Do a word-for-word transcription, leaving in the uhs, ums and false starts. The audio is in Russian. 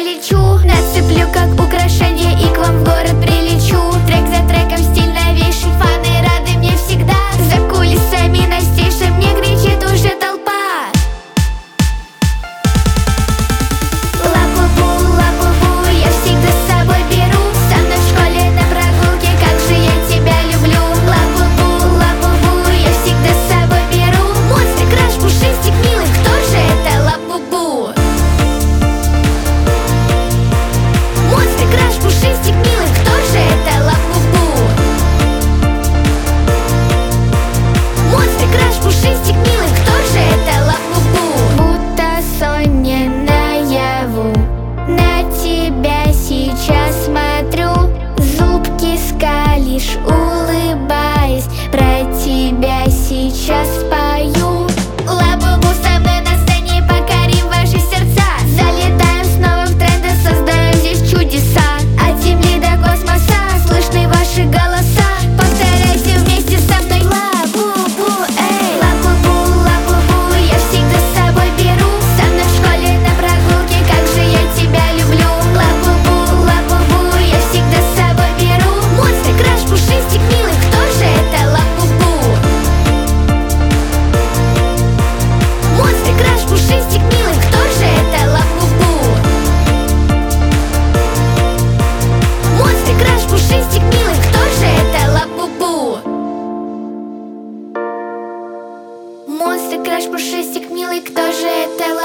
полечу, нацеплю как украшение и к вам в город прилечу. Трек за треком стиль новейший, фаны рады мне всегда. За кулисами на стейже мне кричит уже толпа. Ла-бу-бу, ла-бу-бу, я всегда с собой беру. Со мной в школе на прогулке, как же я тебя люблю. Ла-бу-бу, ла-бу-бу, я всегда с собой беру. Монстр, краш, пушистик, милый, кто же это ла-бу-бу? Монстр, краш, пушистик, милый, кто же это ла-бу-бу? Монстр, краш, пушистик, милый, кто же это ла-бу-бу? Будто сон не наяву, на тебя сейчас смотрю. Зубки скалишь, улыбаясь, про тебя сейчас спою. Ла-бу-бу, со мной на сцене покорим ваши сердца. Залетаем снова в тренды, создаем здесь чудеса. От земли до космоса слышны ваши голоса. Повторяйте вместе со мной. Ла-бу-бу, эй. Ла-бу-бу, ла-бу-бу, я всегда с собой беру. Со мной в школе на прогулке, как же я тебя люблю. Ла-бу-бу, ла-бу-бу, я всегда с собой беру. Монстр, краш, пушистик, милый, кто же это ла-бу-бу? Монстр, краш, пушистик, милый, кто же это ла-бу-бу? Монстр, краш, пушистик, милый, кто же это ла-бу-бу? Монстр, краш, пушистик, милый, кто же это